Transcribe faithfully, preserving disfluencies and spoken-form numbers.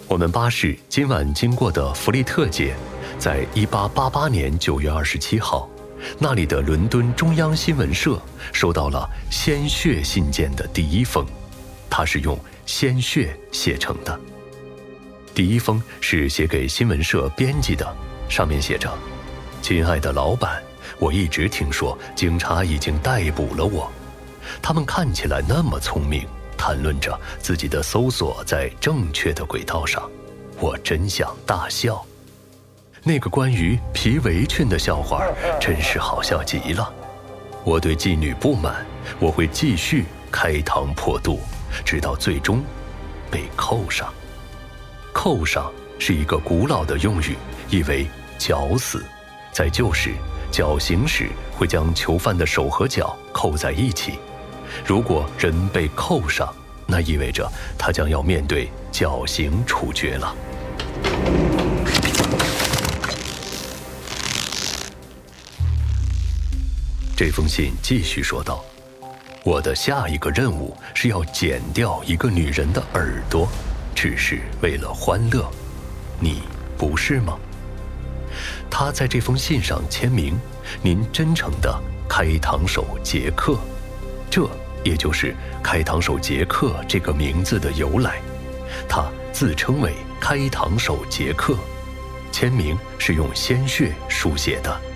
我们巴士今晚经过的弗利特街，在一八八八年九月二十七号，那里的伦敦中央新闻社收到了鲜血信件的第一封，它是用鲜血写成的。第一封是写给新闻社编辑的，上面写着：亲爱的老板，我一直听说警察已经逮捕了我，他们看起来那么聪明，谈论着自己的搜索在正确的轨道上，我真想大笑。那个关于皮围裙的笑话真是好笑极了。我对妓女不满，我会继续开膛破肚，直到最终被扣上。扣上是一个古老的用语，意为绞死。在旧时，绞刑时会将囚犯的手和脚扣在一起，如果人被扣上，那意味着他将要面对绞刑处决了。这封信继续说道：我的下一个任务是要剪掉一个女人的耳朵，只是为了欢乐，你不是吗？他在这封信上签名，您真诚的开膛手杰克，这也就是开膛手杰克这个名字的由来。他自称为开膛手杰克，签名是用鲜血书写的。